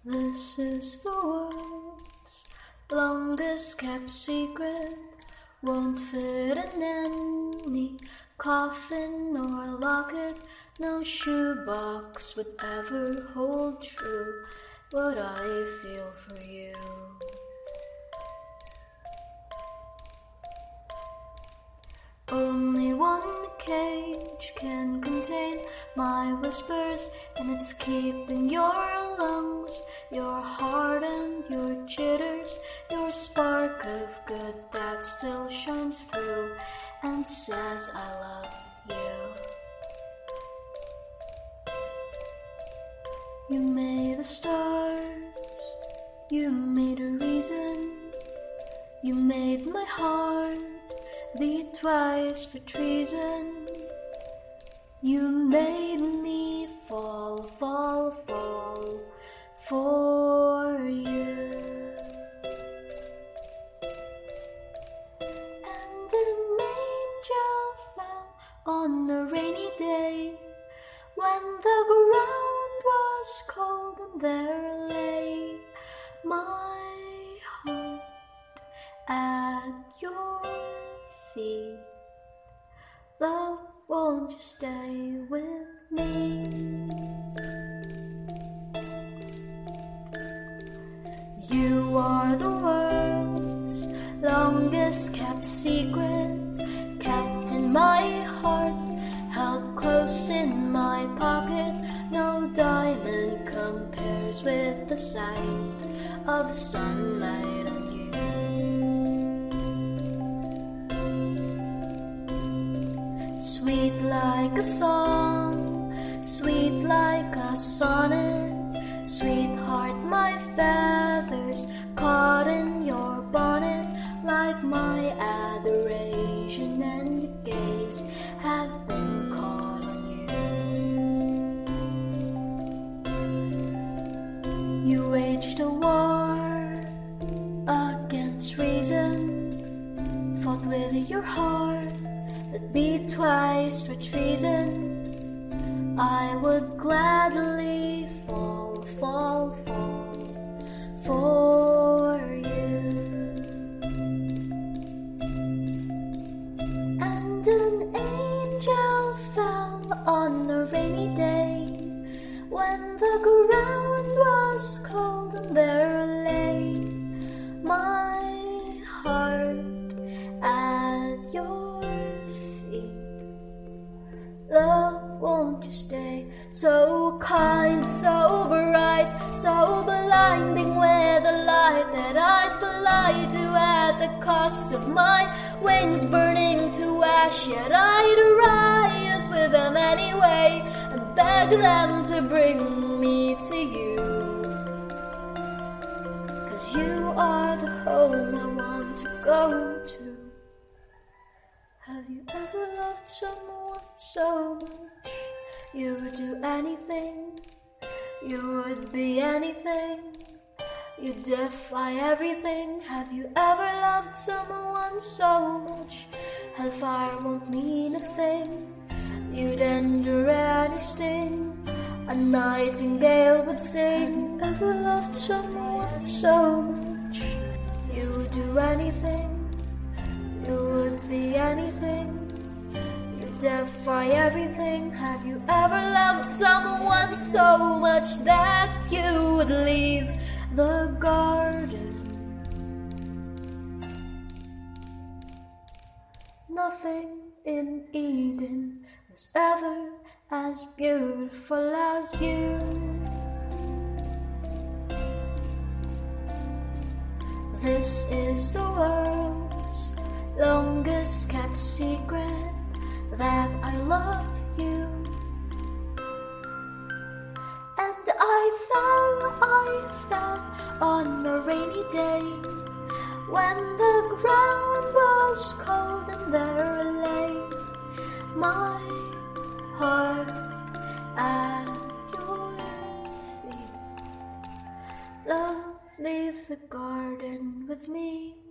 This is the world's longest kept secret. Won't fit in any coffin or locket. No shoebox would ever hold true what I feel for you. Only one cage can contain my whispers, and it's keeping your lungs, your heart and your jitters, your spark of good that still shines through and says I love you. You made the stars, you made a reason, you made my heart beat twice for treason. You made me fall for you. And an angel fell on a rainy day when the ground was cold, and there lay my heart at your feet. Love, won't you stay with me? You are the world's longest kept secret, kept in my heart, held close in my pocket. No diamond compares with the sight of the sunlight on you. Sweet like a song, sweet like a sonnet, sweetheart, my feathers caught in your bonnet, like my adoration and your gaze have been caught on you. You waged a war against reason, fought with your heart that beat twice for treason. I would gladly fall for you. And an angel fell on a rainy day when the ground was cold, and there lay my heart at your feet. Love, won't you stay? So kind, so bright, so blinding with a light that I'd fly to at the cost of my wings burning to ash. Yet I'd rise with them anyway and beg them to bring me to you. 'Cause you are the home I want to go to. Have you ever loved someone so much you would do anything, you would be anything, you'd defy everything? Have you ever loved someone so much hellfire won't mean a thing, you'd endure any sting a nightingale would sing? Ever loved someone so much you would do anything, you would be anything, you defy everything? Have you ever loved someone so much that you would leave the garden? Nothing in Eden was ever as beautiful as you. This is the world's longest kept secret, that I love you. And I fell on a rainy day when the ground was cold, and there lay my heart at your feet. Love, leave the garden with me.